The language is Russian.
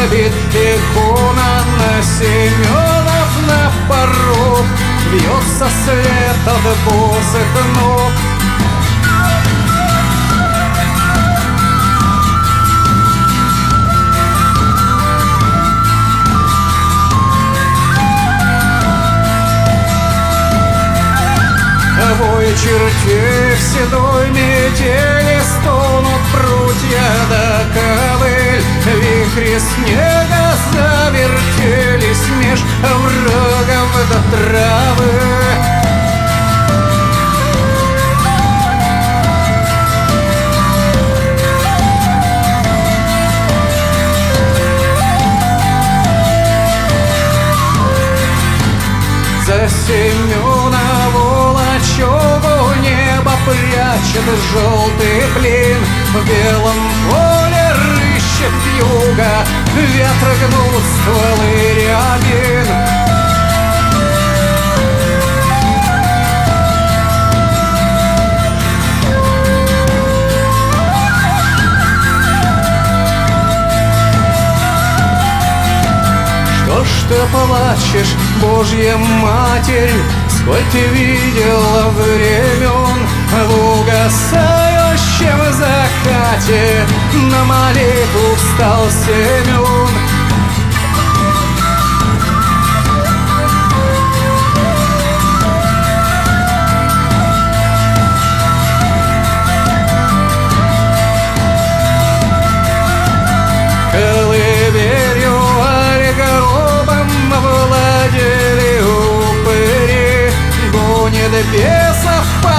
обид. Икона на Семенов на порог, вьется след от босых ног. Вой чертей в седой метели, стонут прутья да ковыль. Вихри снега завертелись меж оврагов до травы. За Семенову лачугу небо прячет желтый блин. В белом поле рыщет вьюга, ветры гнут стволы рябин. Что ж ты плачешь, Божья Матерь? Сколь ты видела времен в угасающем закате, на молитву встал Семен. Колыбелью гробом владели упыри, гонит бесов по